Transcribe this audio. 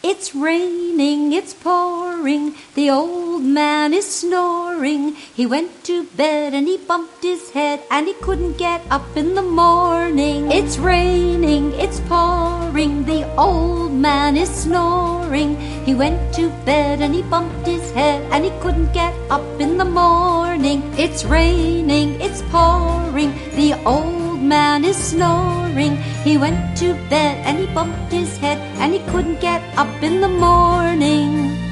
It's raining, it's pouring, the old man is snoring. He went to bed and he bumped his head and he couldn't get up in the morning. It's raining, it's pouring, the old man is snoring. He went to bed and he bumped his head and he couldn't get up in the morning. It's raining, it's pouring, the old man is snoring. He went to bed and he bumped his head and he couldn't get up in the morning.